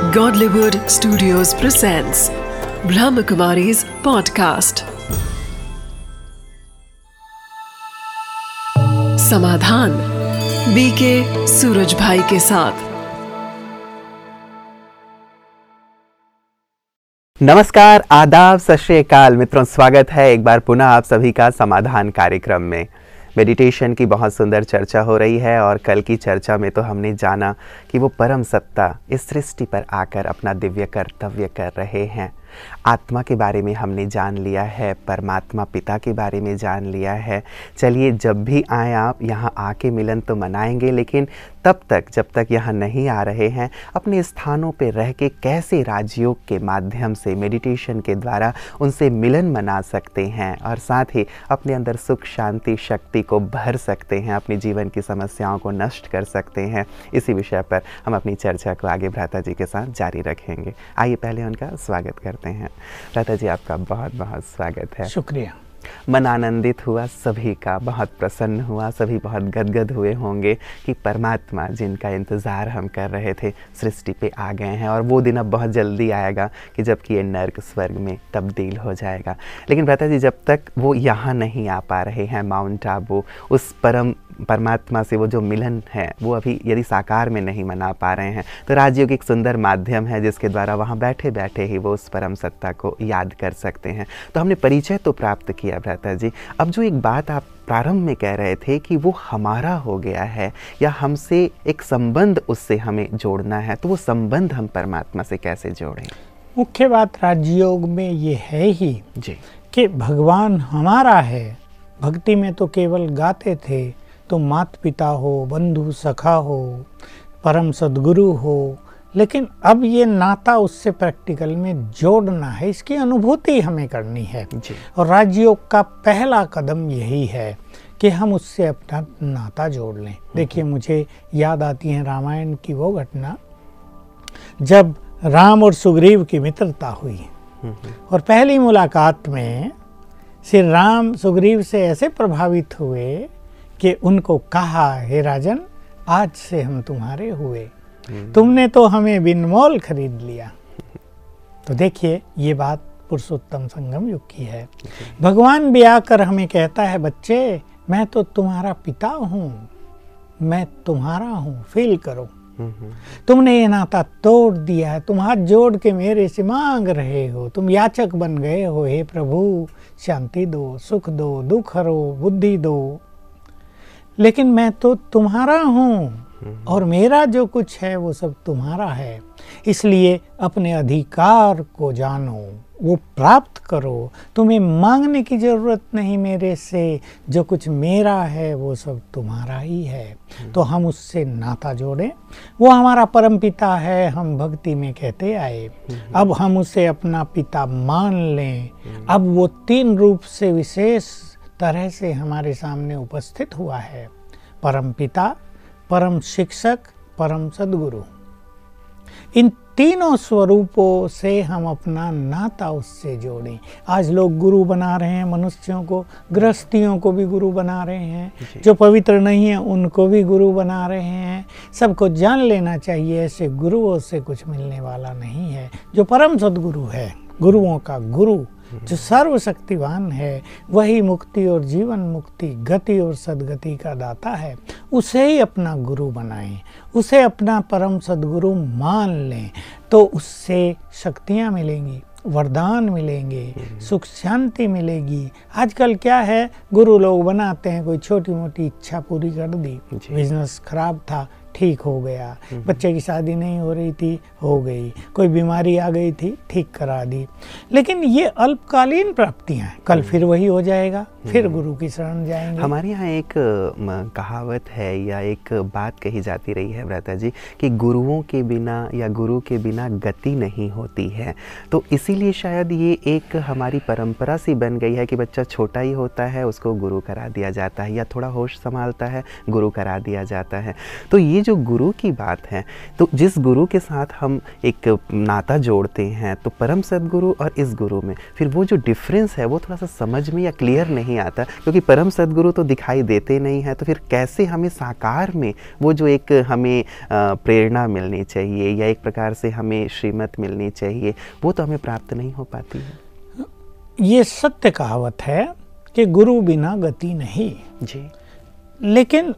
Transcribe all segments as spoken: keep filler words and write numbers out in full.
Godlywood Studios presents Brahmakumari's podcast. समाधान BK Suraj Bhai के साथ। नमस्कार, आदाब, सत श्री अकाल मित्रों, स्वागत है एक बार पुनः आप सभी का समाधान कार्यक्रम में। मेडिटेशन की बहुत सुंदर चर्चा हो रही है और कल की चर्चा में तो हमने जाना कि वो परम सत्ता इस सृष्टि पर आकर अपना दिव्य कर्तव्य कर रहे हैं। आत्मा के बारे में हमने जान लिया है, परमात्मा पिता के बारे में जान लिया है। चलिए, जब भी आए आप यहाँ आके मिलन तो मनाएंगे, लेकिन तब तक जब तक यहाँ नहीं आ रहे हैं, अपने स्थानों पे रह के कैसे राजयोग के माध्यम से मेडिटेशन के द्वारा उनसे मिलन मना सकते हैं और साथ ही अपने अंदर सुख शांति शक्ति को भर सकते हैं, अपने जीवन की समस्याओं को नष्ट कर सकते हैं। इसी विषय पर हम अपनी चर्चा को आगे भ्राता जी के साथ जारी रखेंगे। आइए पहले उनका स्वागत करते हैं। भ्राता जी, आपका बहुत बहुत स्वागत है। शुक्रिया। मन आनंदित हुआ, सभी का बहुत प्रसन्न हुआ, सभी बहुत गदगद हुए होंगे कि परमात्मा जिनका इंतज़ार हम कर रहे थे सृष्टि पे आ गए हैं और वो दिन अब बहुत जल्दी आएगा कि जबकि ये नर्क स्वर्ग में तब्दील हो जाएगा। लेकिन भ्राता जी, जब तक वो यहाँ नहीं आ पा रहे हैं माउंट आबू, उस परम परमात्मा से वो जो मिलन है वो अभी यदि साकार में नहीं मना पा रहे हैं, तो राजयोग एक सुंदर माध्यम है जिसके द्वारा वहाँ बैठे बैठे ही वो उस परम सत्ता को याद कर सकते हैं। तो हमने परिचय तो प्राप्त किया भ्राता जी। अब जो एक बात आप प्रारंभ में कह रहे थे कि वो हमारा हो गया है या हमसे एक संबंध उससे हमें जोड़ना है, तो वो संबंध हम परमात्मा से कैसे जोड़ें? मुख्य बात राजयोग में ये है ही जी कि भगवान हमारा है। भक्ति में तो केवल गाते थे, तो माता पिता हो, बंधु सखा हो, परम सद्गुरु हो, लेकिन अब ये नाता उससे प्रैक्टिकल में जोड़ना है, इसकी अनुभूति हमें करनी है जी। और राजयोग का पहला कदम यही है कि हम उससे अपना नाता जोड़ लें। देखिए, मुझे याद आती है रामायण की वो घटना जब राम और सुग्रीव की मित्रता हुई और पहली मुलाकात में श्री राम सुग्रीव से ऐसे प्रभावित हुए कि उनको कहा, हे राजन, आज से हम तुम्हारे हुए, तुमने तो हमें बिन मोल खरीद लिया। तो देखिए, ये बात पुरुषोत्तम संगम युग की है। भगवान भी आकर हमें कहता है, बच्चे, मैं तो तुम्हारा पिता हूँ, मैं तुम्हारा हूँ, फील करो। तुमने ये नाता तोड़ दिया है, तुम हाथ जोड़ के मेरे से मांग रहे हो, तुम याचक बन गए हो। हे प्रभु, शांति दो, सुख दो, दुख हरो, बुद्धि दो, लेकिन मैं तो तुम्हारा हूँ और मेरा जो कुछ है वो सब तुम्हारा है। इसलिए अपने अधिकार को जानो, वो प्राप्त करो। तुम्हें मांगने की जरूरत नहीं मेरे से, जो कुछ मेरा है वो सब तुम्हारा ही है। तो हम उससे नाता जोड़ें। वो हमारा परम पिता है, हम भक्ति में कहते आए। अब हम उसे अपना पिता मान लें। अब वो तीन रूप से विशेष तरह से हमारे सामने उपस्थित हुआ है। परम पिता, परम शिक्षक, परम सद्गुरु। इन तीनों स्वरूपों से हम अपना नाता उससे जोड़ें। आज लोग गुरु बना रहे हैं मनुष्यों को, गृहस्थियों को भी गुरु बना रहे हैं, जो पवित्र नहीं है उनको भी गुरु बना रहे हैं। सबको जान लेना चाहिए, ऐसे गुरुओं से कुछ मिलने वाला नहीं है। जो परम सद्गुरु है, गुरुओं का गुरु, जो सर्वशक्तिवान है, वही मुक्ति और जीवन मुक्ति, गति और सद्गति का दाता है। उसे ही अपना गुरु बनाएं, उसे अपना परम सद्गुरु मान लें, तो उससे शक्तियाँ मिलेंगी, वरदान मिलेंगे, सुख शांति मिलेगी। आजकल क्या है, गुरु लोग बनाते हैं, कोई छोटी मोटी इच्छा पूरी कर दी, बिजनेस खराब था, ठीक हो गया, बच्चे की शादी नहीं हो रही थी, हो गई, कोई बीमारी आ गई थी, ठीक करा दी। लेकिन ये अल्पकालीन प्राप्तियां हैं, कल फिर वही हो जाएगा, फिर गुरु की शरण जाएंगे। हमारे यहाँ एक कहावत है या एक बात कही जाती रही है भ्राता जी कि गुरुओं के बिना या गुरु के बिना गति नहीं होती है। तो इसीलिए शायद ये एक हमारी परंपरा सी बन गई है कि बच्चा छोटा ही होता है उसको गुरु करा दिया जाता है, या थोड़ा होश संभालता है गुरु करा दिया जाता है। तो ये ये जो गुरु की बात है, तो जिस गुरु के साथ हम एक नाता जोड़ते हैं, तो परम सद्गुरु और इस गुरु में फिर वो जो डिफरेंस है वो थोड़ा सा समझ में या क्लियर नहीं आता, क्योंकि परम सद्गुरु तो दिखाई देते नहीं हैं, तो फिर कैसे हमें साकार में वो जो एक हमें प्रेरणा मिलनी चाहिए या एक प्रकार से हमें श्रीमत मिलनी चाहिए, वो तो हमें प्राप्त नहीं हो पाती है। ये सत्य कहावत है कि गुरु बिना गति नहीं जी। लेकिन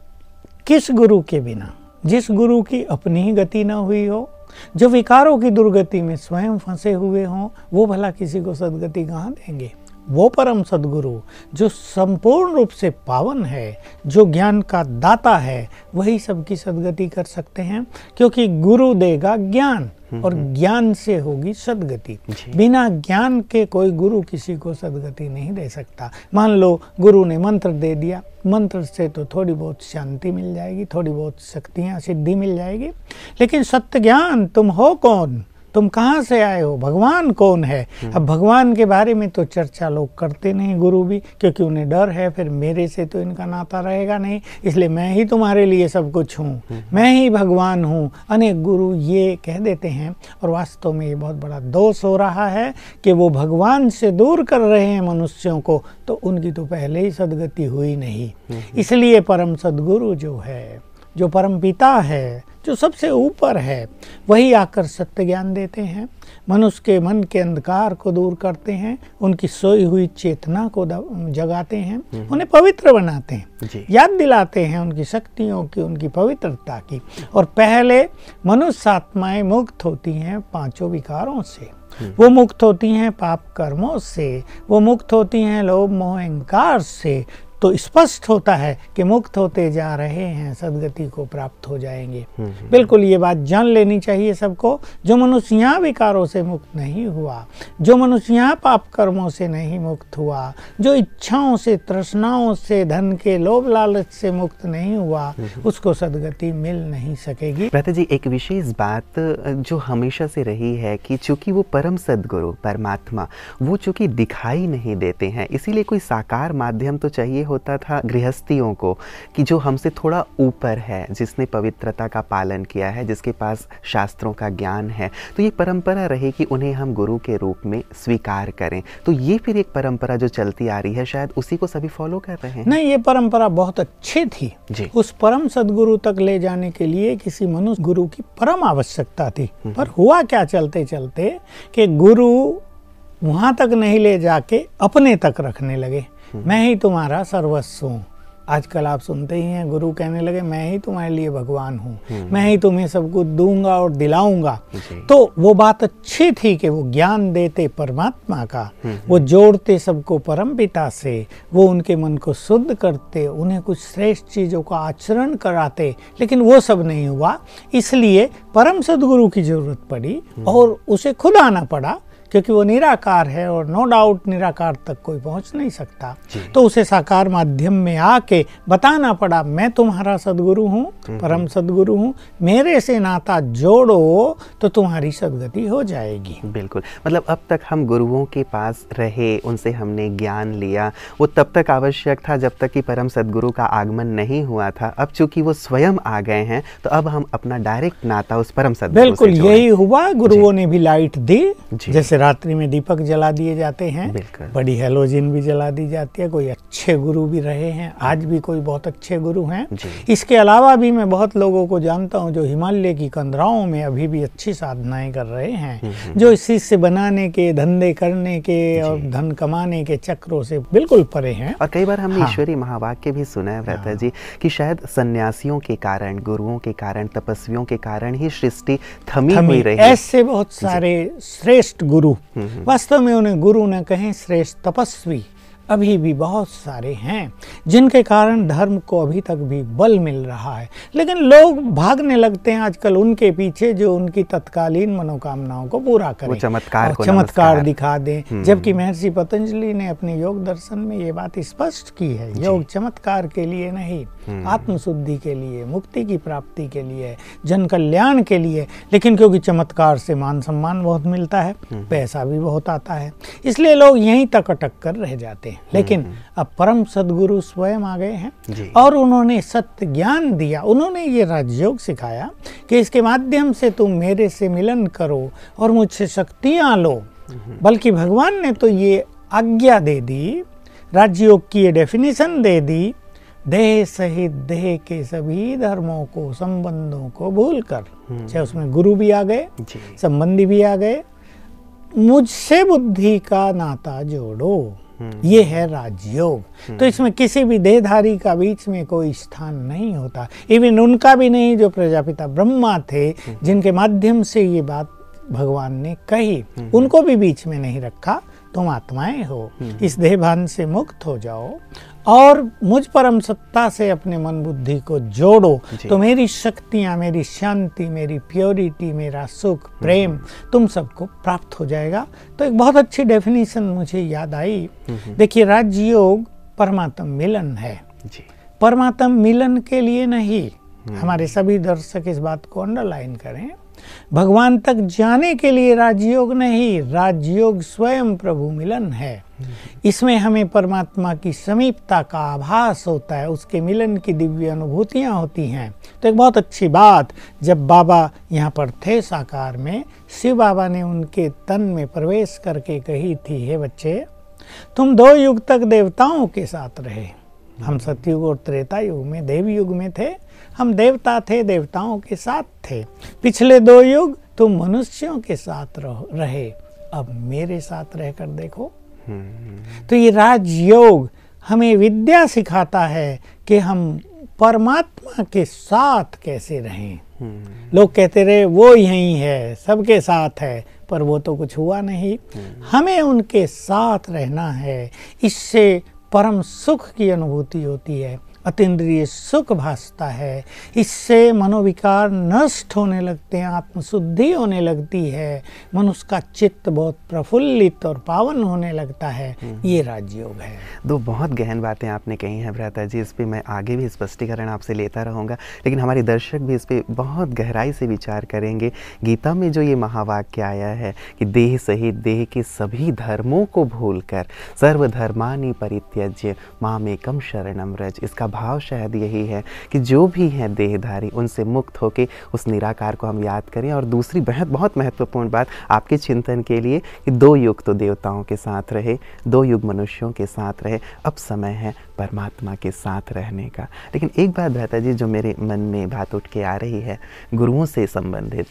किस गुरु के बिना? जिस गुरु की अपनी ही गति ना हुई हो, जो विकारों की दुर्गति में स्वयं फंसे हुए हों, वो भला किसी को सद्गति कहाँ देंगे? वो परम सद्गुरु जो संपूर्ण रूप से पावन है, जो ज्ञान का दाता है, वही सबकी सद्गति कर सकते हैं, क्योंकि गुरु देगा ज्ञान और ज्ञान से होगी सद्गति। बिना ज्ञान के कोई गुरु किसी को सद्गति नहीं दे सकता। मान लो गुरु ने मंत्र दे दिया, मंत्र से तो थोड़ी बहुत शांति मिल जाएगी, थोड़ी बहुत शक्तियाँ सिद्धि मिल जाएगी, लेकिन सत्य ज्ञान तुम हो कौन, तुम कहाँ से आए हो, भगवान कौन है? अब भगवान के बारे में तो चर्चा लोग करते नहीं, गुरु भी, क्योंकि उन्हें डर है फिर मेरे से तो इनका नाता रहेगा नहीं, इसलिए मैं ही तुम्हारे लिए सब कुछ हूँ, मैं ही भगवान हूँ। अनेक गुरु ये कह देते हैं और वास्तव में ये बहुत बड़ा दोष हो रहा है कि वो भगवान से दूर कर रहे हैं मनुष्यों को, तो उनकी तो पहले ही सद्गति हुई नहीं। इसलिए परम सद्गुरु जो है, जो परम पिता है, जो सबसे ऊपर है, वही आकर सत्य ज्ञान देते हैं, मनुष्य के मन के अंधकार को दूर करते हैं, उनकी सोई हुई चेतना को जगाते हैं, उन्हें पवित्र बनाते हैं, याद दिलाते हैं उनकी शक्तियों की, उनकी पवित्रता की। और पहले मनुष्य आत्माएं मुक्त होती हैं पांचों विकारों से, वो मुक्त होती हैं पाप कर्मों से, वो मुक्त होती हैं लोभ मोह अहंकार से, तो स्पष्ट होता है कि मुक्त होते जा रहे हैं, सद्गति को प्राप्त हो जाएंगे। बिल्कुल ये बात जान लेनी चाहिए सबको। जो मनुष्य यहाँ विकारों से मुक्त नहीं हुआ, जो मनुष्य यहाँ पाप कर्मों से नहीं मुक्त हुआ, जो इच्छाओं से, तृष्णाओं से, धन के लोभ लालच से मुक्त नहीं हुआ, उसको सद्गति मिल नहीं सकेगी। भ्राता जी, एक विशेष बात जो हमेशा से रही है कि चूंकि वो परम सद्गुरु परमात्मा, वो चूंकि दिखाई नहीं देते हैं, इसीलिए कोई साकार माध्यम तो चाहिए होता था गृहस्थियों को कि जो हमसे थोड़ा ऊपर है, जिसने पवित्रता का पालन किया है, जिसके पास शास्त्रों का ज्ञान है, तो ये परंपरा रही कि उन्हें हम गुरु के रूप में स्वीकार करें। तो ये फिर एक परंपरा जो चलती आ रही है, शायद उसी को सभी फॉलो कर रहे हैं। नहीं, ये परंपरा बहुत अच्छी थी जी। उस परम सद्गुरु तक ले जाने के लिए किसी मनुष्य गुरु की परम आवश्यकता थी, पर हुआ क्या चलते चलते कि गुरु वहां तक नहीं ले जाके अपने तक रखने लगे। मैं ही तुम्हारा सर्वस्व हूँ। आजकल आप सुनते ही हैं, गुरु कहने लगे मैं ही तुम्हारे लिए भगवान हूँ, मैं ही तुम्हें सब कुछ दूंगा और दिलाऊंगा। तो वो बात अच्छी थी कि वो ज्ञान देते परमात्मा का, वो जोड़ते सबको परम पिता से, वो उनके मन को शुद्ध करते, उन्हें कुछ श्रेष्ठ चीजों का आचरण कराते, लेकिन वो सब नहीं हुआ। इसलिए परम सद्गुरु की जरूरत पड़ी और उसे खुद आना पड़ा, क्योंकि वो निराकार है और नो डाउट निराकार तक कोई पहुंच नहीं सकता। तो उसे साकार माध्यम में आके बताना पड़ा, मैं तुम्हारा सद्गुरु हूँ, परम सद्गुरु हूँ, मेरे से नाता जोड़ो तो तुम्हारी सद्गति हो जाएगी। बिल्कुल, मतलब अब तक हम गुरुओं के पास रहे, उनसे हमने ज्ञान लिया, वो तब तक आवश्यक था जब तक कि परम सद्गुरु का आगमन नहीं हुआ था। अब चूंकि वो स्वयं आ गए हैं, तो अब हम अपना डायरेक्ट नाता उस परम सद्गुरु से बिल्कुल यही हुआ। गुरुओं ने भी लाइट दी, जैसे रात्रि में दीपक जला दिए जाते हैं, बड़ी हेलोजिन भी जला दी जाती है। कोई अच्छे गुरु भी रहे हैं, आज भी कोई बहुत अच्छे गुरु हैं। इसके अलावा भी मैं बहुत लोगों को जानता हूं जो हिमालय की कंदराओं में अभी भी अच्छी साधनाएं कर रहे हैं, जो इस चीज से बनाने के, धंधे करने के और धन कमाने के चक्रों से बिल्कुल परे हैं। और कई बार हमने हाँ। ईश्वरी महावाक्य भी सुना है व्रता हाँ। जी कि शायद सन्यासियों के कारण, गुरुओं के कारण, तपस्वियों के कारण ही सृष्टि थमी, थमी हुई रही। ऐसे बहुत सारे श्रेष्ठ गुरु, वास्तव में उन्हें गुरु न कहें, श्रेष्ठ तपस्वी अभी भी बहुत सारे हैं, जिनके कारण धर्म को अभी तक भी बल मिल रहा है। लेकिन लोग भागने लगते हैं आजकल उनके पीछे जो उनकी तत्कालीन मनोकामनाओं को पूरा करें, चमत्कार को चमत्कार दिखा दें। जबकि महर्षि पतंजलि ने अपने योग दर्शन में ये बात स्पष्ट की है, योग चमत्कार के लिए नहीं, आत्मशुद्धि के लिए, मुक्ति की प्राप्ति के लिए, जन कल्याण के लिए। लेकिन क्योंकि चमत्कार से मान सम्मान बहुत मिलता है, पैसा भी बहुत आता है, इसलिए लोग यहीं तक अटक कर रह जाते हैं। लेकिन अब परम सद्गुरु स्वयं आ गए हैं जी। और उन्होंने सत्य ज्ञान दिया। उन्होंने ये राजयोग सिखाया कि इसके माध्यम से तुम मेरे से मिलन करो और मुझसे शक्तियाँ लो। बल्कि भगवान ने तो ये आज्ञा दे दी, राजयोग की ये डेफिनेशन दे दी, देह सहित देह के सभी धर्मों को, संबंधों को भूलकर, चाहे उसमें गुरु भी आ गए, संबंधी भी आ गए, मुझसे बुद्धि का नाता जोड़ो। ये है राजयोग। तो इसमें किसी भी देहधारी का बीच में कोई स्थान नहीं होता, इवन उनका भी नहीं जो प्रजापिता ब्रह्मा थे, जिनके माध्यम से ये बात भगवान ने कही, उनको भी बीच में नहीं रखा। तुम आत्माएं हो, इस देहभान से मुक्त हो जाओ और मुझ परम सत्ता से अपने मन बुद्धि को जोड़ो, तो मेरी शक्तियाँ, मेरी शांति, मेरी प्योरिटी, मेरा सुख, प्रेम तुम सबको प्राप्त हो जाएगा। तो एक बहुत अच्छी डेफिनेशन मुझे याद आई। देखिए, राजयोग परमात्म मिलन है, परमात्म मिलन के लिए नहीं। हमारे सभी दर्शक इस बात को अंडरलाइन करें, भगवान तक जाने के लिए राजयोग नहीं, राजयोग स्वयं प्रभु मिलन है। इसमें हमें परमात्मा की समीपता का आभास होता है, उसके मिलन की दिव्य अनुभूतियाँ होती हैं। तो एक बहुत अच्छी बात, जब बाबा यहाँ पर थे साकार में, शिव बाबा ने उनके तन में प्रवेश करके कही थी, हे बच्चे, तुम दो युग तक देवताओं के साथ रहे। हम सतयुग और त्रेता युग में, देव युग में थे, हम देवता थे, देवताओं के साथ थे। पिछले दो युग तुम मनुष्यों के साथ रहे, अब मेरे साथ रहकर देखो। तो ये राजयोग हमें विद्या सिखाता है कि हम परमात्मा के साथ कैसे रहें। लोग कहते रहे वो यहीं है, सबके साथ है, पर वो तो कुछ हुआ नहीं। हमें उनके साथ रहना है, इससे परम सुख की अनुभूति होती है, अतीन्द्रिय सुख भासता है, इससे मनोविकार नष्ट होने लगते हैं, आत्मशुद्धि होने लगती है, मनुष्य का चित्त बहुत प्रफुल्लित और पावन होने लगता है। ये राजयोग है। दो बहुत गहन बातें आपने कही हैं भ्राता जी, इस पे मैं आगे भी स्पष्टीकरण आपसे लेता रहूँगा, लेकिन हमारे दर्शक भी इस पे बहुत गहराई से विचार करेंगे। गीता में जो ये महावाक्य आया है कि देह सहित देह के सभी धर्मों को भूलकर सर्वधर्मानि परित्यज्य मामेकम शरणम व्रज, इसका भाव शायद यही है कि जो भी हैं देहधारी, उनसे मुक्त होके उस निराकार को हम याद करें। और दूसरी बहुत बहुत महत्वपूर्ण बात आपके चिंतन के लिए कि दो युग तो देवताओं के साथ रहे, दो युग मनुष्यों के साथ रहे, अब समय है परमात्मा के साथ रहने का। लेकिन एक बात भ्राता जी जो मेरे मन में बात उठ के आ रही है, गुरुओं से संबंधित,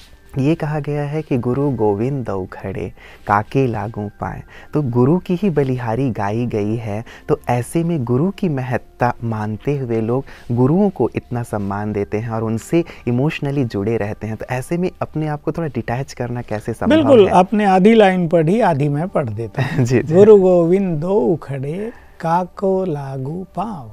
ये कहा गया है कि गुरु गोविंद दौ खड़े काके लागू पाए, तो गुरु की ही बलिहारी गाई गई है। तो ऐसे में गुरु की महत्ता मानते हुए लोग गुरुओं को इतना सम्मान देते हैं और उनसे इमोशनली जुड़े रहते हैं। तो ऐसे में अपने आप को थोड़ा डिटैच करना कैसे संभव है? बिल्कुल, आपने आधी लाइन पढ़ी, आधी मैं पढ़ देता हूँ। गुरु गोविंद दौ खड़े काको लागू पाव,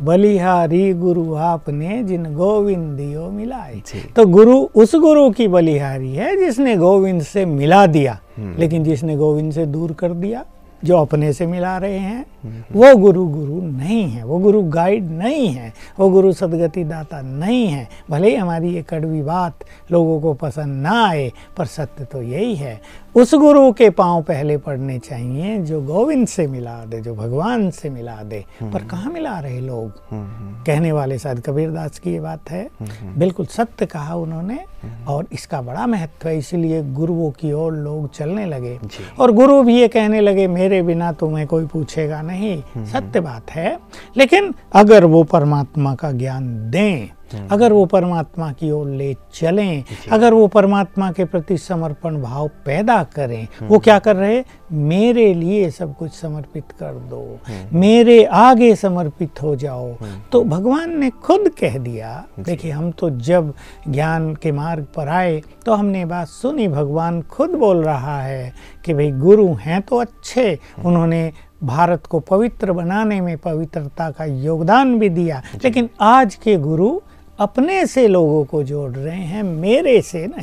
बलिहारी गुरु आपने जिन गोविंद दियो मिलाए। तो गुरु उस गुरु की बलिहारी है जिसने गोविंद से मिला दिया, लेकिन जिसने गोविंद से दूर कर दिया, जो अपने से मिला रहे हैं, वो गुरु गुरु नहीं है, वो गुरु गाइड नहीं है, वो गुरु सदगति दाता नहीं है। भले ही हमारी ये कड़वी बात लोगों को पसंद ना आए, पर सत्य तो यही है। उस गुरु के पांव पहले पड़ने चाहिए जो गोविंद से मिला दे, जो भगवान से मिला दे। पर कहाँ मिला रहे लोग? कहने वाले शायद कबीरदास की ये बात है, बिल्कुल सत्य कहा उन्होंने, और इसका बड़ा महत्व है। इसलिए गुरुओं की ओर लोग चलने लगे और गुरु भी ये कहने लगे मेरे बिना तुम्हें कोई पूछेगा नहीं। सत्य बात है, लेकिन अगर वो परमात्मा का ज्ञान दें, अगर वो परमात्मा की ओर ले चलें, अगर वो परमात्मा के प्रति समर्पण भाव पैदा करें, वो क्या कर रहे? मेरे लिए सब कुछ समर्पित कर दो, मेरे आगे समर्पित हो जाओ। तो भगवान ने खुद कह दिया। देखिए, हम तो जब ज्ञान के मार्ग पर आए तो हमने बात सुनी, भगवान खुद बोल रहा है कि भाई गुरु हैं तो अच्छे, उन्होंने भारत को पवित्र बनाने में पवित्रता का योगदान भी दिया, लेकिन आज के गुरु अपने से लोगों को जोड़ रहे हैं, मेरे से नहीं।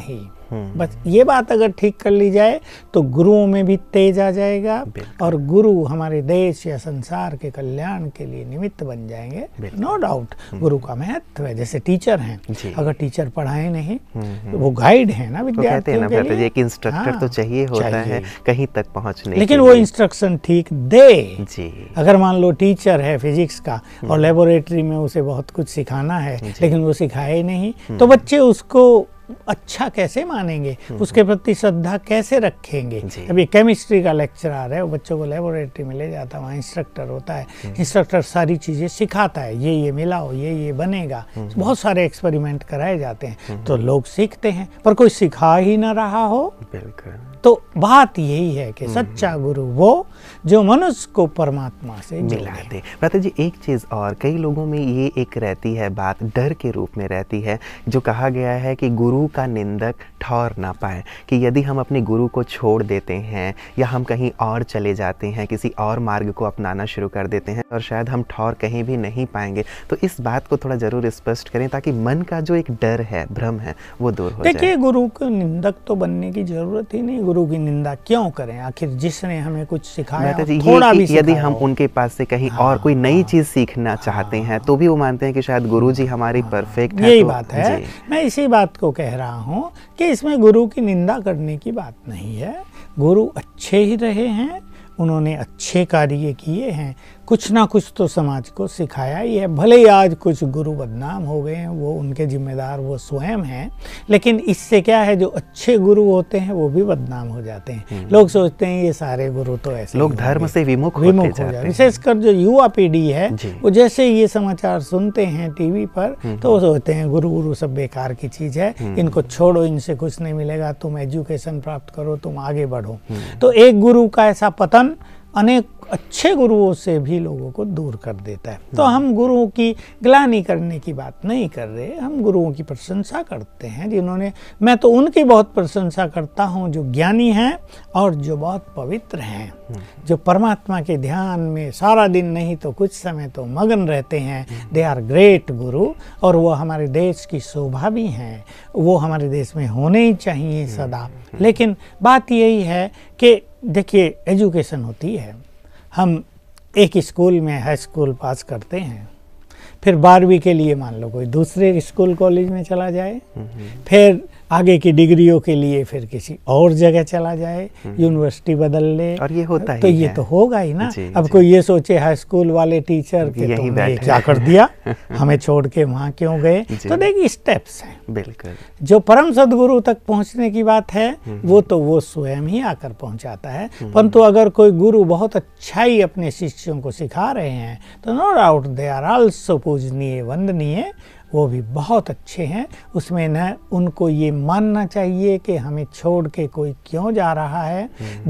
बस ये बात अगर ठीक कर ली जाए तो गुरुओं में भी तेज आ जाएगा और गुरु हमारे देश या संसार के कल्याण के लिए निमित्त बन जाएंगे। नो डाउट गुरु का महत्व है। जैसे टीचर हैं, अगर टीचर पढ़ाए नहीं तो वो गाइड है ना विद्यार्थियों के लिए। एक इंस्ट्रक्टर तो चाहिए होता है कहीं तक पहुंचने, लेकिन वो इंस्ट्रक्शन ठीक दे जी। अगर मान लो टीचर है फिजिक्स का और लेबोरेटरी में उसे बहुत कुछ सिखाना है लेकिन वो सिखाए नहीं तो बच्चे उसको अच्छा कैसे मानेंगे, उसके प्रति श्रद्धा कैसे रखेंगे। अभी केमिस्ट्री का लेक्चरर है, वो बच्चों को लेबोरेटरी में ले जाता है, वहाँ इंस्ट्रक्टर होता है, इंस्ट्रक्टर सारी चीज़ें सिखाता है, ये ये मिलाओ, ये ये बनेगा, बहुत सारे एक्सपेरिमेंट कराए जाते हैं तो लोग सीखते हैं। पर कोई सिखा ही ना रहा हो बिल्कुल, तो बात यही है कि सच्चा गुरु वो जो मनुष्य को परमात्मा से मिला दे। भ्राता जी एक चीज़ और, कई लोगों में ये एक रहती है बात, डर के रूप में रहती है, जो कहा गया है कि गुरु का निंदक ठौर ना पाए, कि यदि हम अपने गुरु को छोड़ देते हैं या हम कहीं और चले जाते हैं, किसी और मार्ग को अपनाना शुरू कर देते हैं और शायद हम ठौर कहीं भी नहीं पाएंगे, तो इस बात को थोड़ा ज़रूर स्पष्ट करें ताकि मन का जो एक डर है, भ्रम है, वो दूर हो जाए। देखिए, गुरु के निंदक तो बनने की जरूरत ही नहीं। गुरु की निंदा क्यों करें? आखिर जिसने हमें कुछ सिखाया थोड़ा भी यदि हम उनके पास से कहीं हाँ, और कोई नई चीज सीखना हाँ, चाहते हैं तो भी वो मानते हैं कि शायद गुरु जी हमारी हाँ, परफेक्ट है। यही तो, बात है, मैं इसी बात को कह रहा हूँ कि इसमें गुरु की निंदा करने की बात नहीं है। गुरु अच्छे ही रहे हैं, उन्होंने अच्छे कार्य किए हैं, कुछ ना कुछ तो समाज को सिखाया ही है। भले ही आज कुछ गुरु बदनाम हो गए हैं, वो उनके जिम्मेदार वो स्वयं हैं, लेकिन इससे क्या है, जो अच्छे गुरु होते हैं वो भी बदनाम हो जाते हैं। लोग सोचते हैं ये सारे गुरु तो ऐसे लोग धर्म से विमुख विमुख होते हो जाते हैं। विशेषकर जो युवा पीढ़ी है वो जैसे ये समाचार सुनते हैं टीवी पर तो वो सोचते हैं गुरु गुरु सब बेकार की चीज है, इनको छोड़ो, इनसे कुछ नहीं मिलेगा, तुम एजुकेशन प्राप्त करो, तुम आगे बढ़ो। तो एक गुरु का ऐसा पतन अनेक अच्छे गुरुओं से भी लोगों को दूर कर देता है। तो हम गुरुओं की ग्लानि करने की बात नहीं कर रहे, हम गुरुओं की प्रशंसा करते हैं जिन्होंने, मैं तो उनकी बहुत प्रशंसा करता हूँ जो ज्ञानी हैं और जो बहुत पवित्र हैं, जो परमात्मा के ध्यान में सारा दिन नहीं तो कुछ समय तो मगन रहते हैं। दे आर ग्रेट गुरु, और वो हमारे देश की शोभा भी हैं, वो हमारे देश में होने ही चाहिए सदा। लेकिन बात यही है कि देखिए, एजुकेशन होती है, हम एक स्कूल में हाई स्कूल पास करते हैं, फिर बारहवीं के लिए मान लो कोई दूसरे स्कूल कॉलेज में चला जाए, फिर आगे की डिग्रियों के लिए फिर किसी और जगह चला जाए, यूनिवर्सिटी बदल ले, और ये होता तो ही ये है। तो होगा ही ना। जी, अब जी। कोई ये सोचे हाई स्कूल वाले टीचर के तुमने ये क्या कर दिया, हमें छोड़ के वहाँ क्यों गए। तो देखिए, स्टेप्स हैं। बिल्कुल, जो परम सदगुरु तक पहुँचने की बात है वो तो वो स्वयं ही आकर पहुँचाता है। परंतु अगर कोई गुरु बहुत अच्छा ही अपने शिष्यों को सिखा रहे हैं तो no doubt they are also पूजनीय, वंदनीय, वो भी बहुत अच्छे हैं। उसमें न उनको ये मानना चाहिए कि हमें छोड़ के कोई क्यों जा रहा है,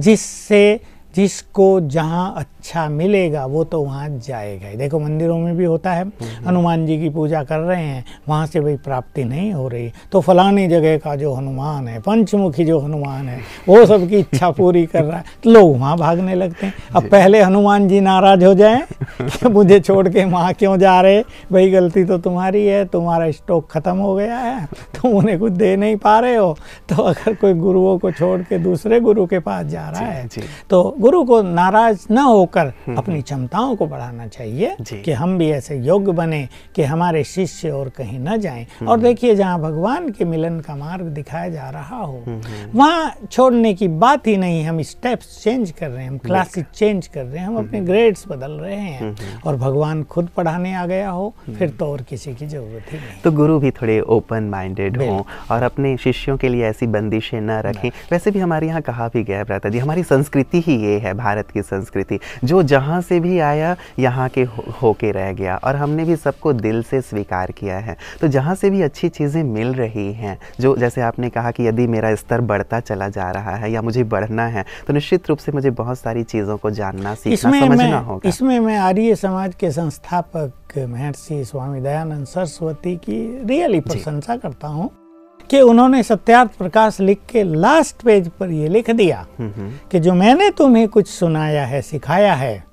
जिससे जिसको जहाँ अच्छा मिलेगा वो तो वहाँ जाएगा ही। देखो, मंदिरों में भी होता है, हनुमान जी की पूजा कर रहे हैं, वहाँ से भाई प्राप्ति नहीं हो रही, तो फलानी जगह का जो हनुमान है, पंचमुखी जो हनुमान है, वो सबकी इच्छा पूरी कर रहा है, तो लोग वहाँ भागने लगते हैं। अब पहले हनुमान जी नाराज हो जाएं कि मुझे छोड़ के वहाँ क्यों जा रहे, भाई गलती तो तुम्हारी है, तुम्हारा स्टॉक खत्म हो गया है, तुम उन्हें कुछ दे नहीं पा रहे हो। तो अगर कोई गुरुओं को छोड़ के दूसरे गुरु के पास जा रहा है तो गुरु को नाराज न होकर अपनी क्षमताओं को बढ़ाना चाहिए कि हम भी ऐसे योग्य बने कि हमारे शिष्य और कहीं न जाएं। और देखिए, जहाँ भगवान के मिलन का मार्ग दिखाया जा रहा हो वहाँ छोड़ने की बात ही नहीं। हम स्टेप्स चेंज कर रहे हैं, हम क्लासेस चेंज कर रहे हैं, हम अपने ग्रेड्स बदल रहे हैं, और भगवान खुद पढ़ाने आ गया हो फिर तो और किसी की जरूरत ही नहीं। तो गुरु भी थोड़े ओपन माइंडेड हों और अपने शिष्यों के लिए ऐसी बंदिशें न रखें। वैसे भी हमारे यहाँ कहा भी गया है भ्राता जी, हमारी संस्कृति ही ये है, भारत की संस्कृति, जो जहाँ से भी आया यहाँ के हो, हो के रह गया, और हमने भी सबको दिल से स्वीकार किया है। तो जहाँ से भी अच्छी चीज़ें मिल रही हैं, जो जैसे आपने कहा कि यदि मेरा स्तर बढ़ता चला जा रहा है या मुझे बढ़ना है तो निश्चित रूप से मुझे बहुत सारी चीज़ों को जानना, सीखना, समझना होगा। इसमें मैं आर्य समाज के संस्थापक महर्षि स्वामी दयानंद सरस्वती की रियली प्रशंसा करता हूँ कि उन्होंने सत्यार्थ प्रकाश लिख के लास्ट पेज पर ये लिख दिया कि जो मैंने तुम्हें कुछ सुनाया है, सिखाया है,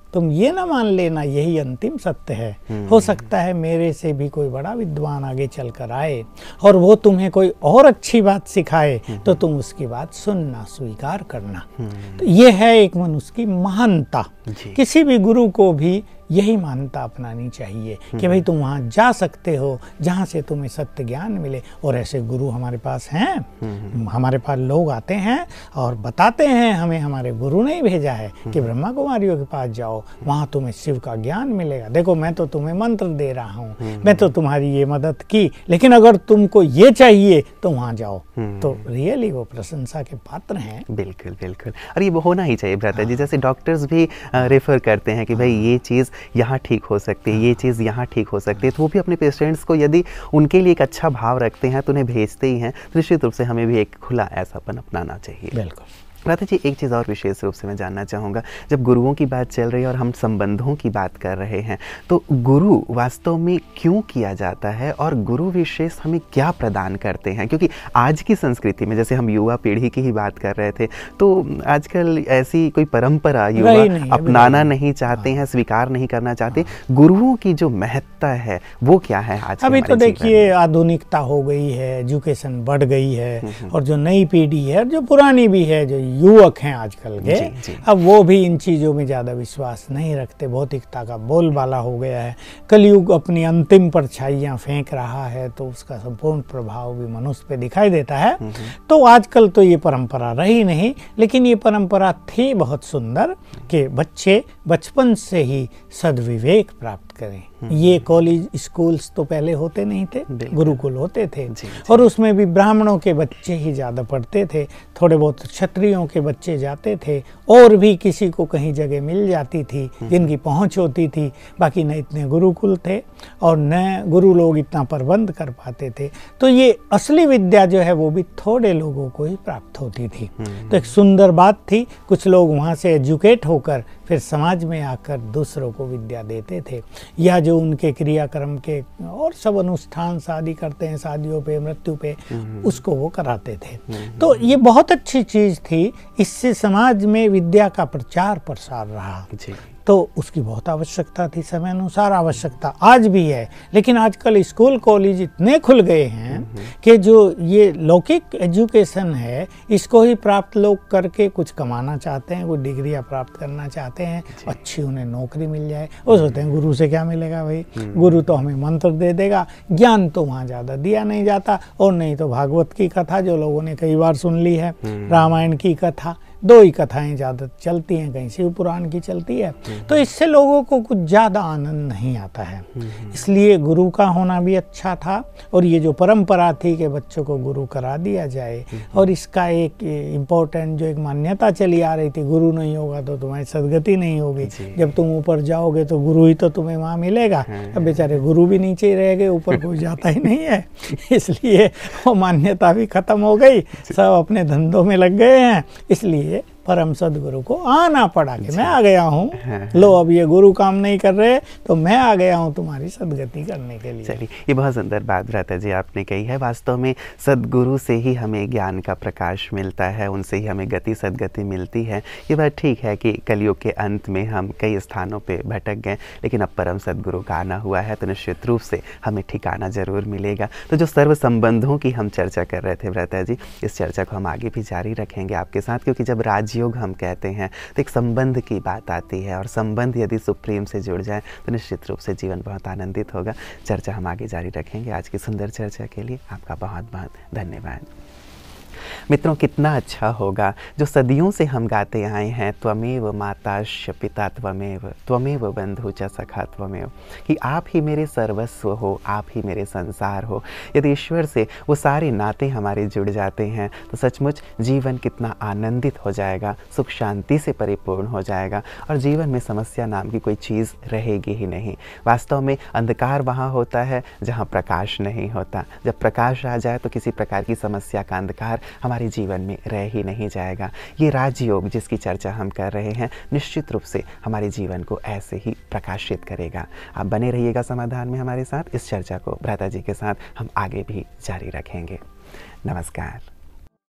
तुम ये ना मान लेना यही अंतिम सत्य है। हो सकता है मेरे से भी कोई बड़ा विद्वान आगे चल कर आए और वो तुम्हें कोई और अच्छी बात सिखाए, तो तुम उसकी बात सुनना, स्वीकार करना। तो ये है एक मनुष्य की महानता। किसी भी गुरु को भी यही मान्यता अपनानी चाहिए कि भाई तुम वहाँ जा सकते हो जहाँ से तुम्हें सत्य ज्ञान मिले। और ऐसे गुरु हमारे पास हैं, हमारे पास लोग आते हैं और बताते हैं हमें, हमारे गुरु ने ही भेजा है कि ब्रह्मा कुमारियों के पास जाओ, वहाँ तुम्हें शिव का ज्ञान मिलेगा। देखो मैं तो तुम्हें मंत्र दे रहा हूँ, मैं तो तुम्हारी ये मदद की, लेकिन अगर तुमको ये चाहिए तो वहाँ जाओ। तो रियली वो प्रशंसा के पात्र हैं। बिल्कुल बिल्कुल, और ये होना ही चाहिए भ्राता जी। जैसे डॉक्टर्स भी रेफर करते हैं कि भाई ये चीज़ यहाँ ठीक हो सकती है, ये चीज़ यहाँ ठीक हो सकती है, तो वो भी अपने पेशेंट्स को यदि उनके लिए एक अच्छा भाव रखते हैं तो उन्हें भेजते ही हैं। तो निश्चित रूप से हमें भी एक खुला ऐसापन अपनाना चाहिए। बिल्कुल। भ्राता जी, एक चीज़ और विशेष रूप से मैं जानना चाहूँगा, जब गुरुओं की बात चल रही है और हम संबंधों की बात कर रहे हैं, तो गुरु वास्तव में क्यों किया जाता है और गुरु विशेष हमें क्या प्रदान करते हैं? क्योंकि आज की संस्कृति में, जैसे हम युवा पीढ़ी की ही बात कर रहे थे, तो आजकल ऐसी कोई परंपरा युवा नहीं, अपनाना नहीं चाहते हैं, स्वीकार नहीं करना चाहते। गुरुओं की जो महत्ता है वो क्या है आज? अभी तो देखिए आधुनिकता हो गई है, एजुकेशन बढ़ गई है, और जो नई पीढ़ी है, जो पुरानी भी है, जो युवक हैं आजकल के, जी, जी। अब वो भी इन चीज़ों में ज़्यादा विश्वास नहीं रखते। भौतिकता का बोलबाला हो गया है, कलयुग अपनी अंतिम परछाइयाँ फेंक रहा है, तो उसका संपूर्ण प्रभाव भी मनुष्य पे दिखाई देता है। तो आजकल तो ये परंपरा रही नहीं, लेकिन ये परंपरा थी बहुत सुंदर कि बच्चे बचपन से ही सद्विवेक प्राप्त करें। ये कॉलेज स्कूल्स तो पहले होते नहीं थे, गुरुकुल होते थे, जी, जी। और उसमें भी ब्राह्मणों के बच्चे ही ज़्यादा पढ़ते थे, थोड़े बहुत क्षत्रियों के बच्चे जाते थे, और भी किसी को कहीं जगह मिल जाती थी जिनकी पहुंच होती थी। बाकी न इतने गुरुकुल थे और न गुरु लोग इतना प्रबंध कर पाते थे। तो ये असली विद्या जो है वो भी थोड़े लोगों को ही प्राप्त होती थी। तो एक सुंदर बात थी, कुछ लोग वहाँ से एजुकेट होकर फिर समाज में आकर दूसरों को विद्या देते थे, या जो उनके क्रियाक्रम के और सब अनुष्ठान शादी करते हैं, शादियों पे, मृत्यु पे, उसको वो कराते थे। तो ये बहुत अच्छी चीज़ थी, इससे समाज में विद्या का प्रचार प्रसार रहा। तो उसकी बहुत आवश्यकता थी, समय अनुसार आवश्यकता आज भी है। लेकिन आजकल स्कूल कॉलेज इतने खुल गए हैं कि जो ये लौकिक एजुकेशन है, इसको ही प्राप्त लोग करके कुछ कमाना चाहते हैं, कोई डिग्रियां प्राप्त करना चाहते हैं, अच्छी उन्हें नौकरी मिल जाए। वो सोचते हैं गुरु से क्या मिलेगा भाई, गुरु तो हमें मंत्र दे देगा, ज्ञान तो वहाँ ज़्यादा दिया नहीं जाता। और नहीं तो भागवत की कथा जो लोगों ने कई बार सुन ली है, रामायण की कथा, दो ही कथाएं ज़्यादा चलती हैं, कहीं शिव पुराण की चलती है। तो इससे लोगों को कुछ ज़्यादा आनंद नहीं आता है। इसलिए गुरु का होना भी अच्छा था, और ये जो परंपरा थी कि बच्चों को गुरु करा दिया जाए, और इसका एक इम्पोर्टेंट जो एक मान्यता चली आ रही थी, गुरु नहीं होगा तो तुम्हारी सदगति नहीं होगी, जब तुम ऊपर जाओगे तो गुरु ही तो तुम्हें वहाँ मिलेगा। अब बेचारे गुरु भी नीचे ही रह गए, ऊपर कोई जाता ही नहीं है। इसलिए वो मान्यता भी खत्म हो गई, सब अपने धंधों में लग गए हैं। इसलिए परम सदगुरु को आना पड़ा कि मैं आ गया हूँ, लो अब ये गुरु काम नहीं कर रहे तो मैं आ गया हूँ तुम्हारी सदगति करने के लिए। चलिए, ये बहुत सुंदर बात भ्राता जी आपने कही है। वास्तव में सदगुरु से ही हमें ज्ञान का प्रकाश मिलता है, उनसे ही हमें गति सदगति मिलती है। ये बात ठीक है कि कलयुग के अंत में हम कई स्थानों पे भटक गए, लेकिन अब परम सदगुरु का आना हुआ है तो निश्चित रूप से हमें ठिकाना जरूर मिलेगा। तो जो सर्व संबंधों की हम चर्चा कर रहे थे भ्राता जी, इस चर्चा को हम आगे भी जारी रखेंगे आपके साथ, क्योंकि जब राजयोग हम कहते हैं तो एक संबंध की बात आती है, और संबंध यदि सुप्रीम से जुड़ जाए तो निश्चित रूप से जीवन बहुत आनंदित होगा। चर्चा हम आगे जारी रखेंगे। आज की सुंदर चर्चा के लिए आपका बहुत बहुत धन्यवाद। मित्रों, कितना अच्छा होगा जो सदियों से हम गाते आए हैं, त्वमेव माताश्च पिता त्वमेव, त्वमेव बंधु च सखा त्वमेव, कि आप ही मेरे सर्वस्व हो, आप ही मेरे संसार हो। यदि ईश्वर से वो सारे नाते हमारे जुड़ जाते हैं तो सचमुच जीवन कितना आनंदित हो जाएगा, सुख शांति से परिपूर्ण हो जाएगा, और जीवन में समस्या नाम की कोई चीज़ रहेगी ही नहीं। वास्तव में अंधकार वहाँ होता है जहाँ प्रकाश नहीं होता। जब प्रकाश आ जाए तो किसी प्रकार की समस्या का अंधकार हमारे जीवन में रह ही नहीं जाएगा। ये राजयोग जिसकी चर्चा हम कर रहे हैं निश्चित रूप से हमारे जीवन को ऐसे ही प्रकाशित करेगा। आप बने रहिएगा समाधान में हमारे साथ। इस चर्चा को भ्राता जी के साथ हम आगे भी जारी रखेंगे। नमस्कार।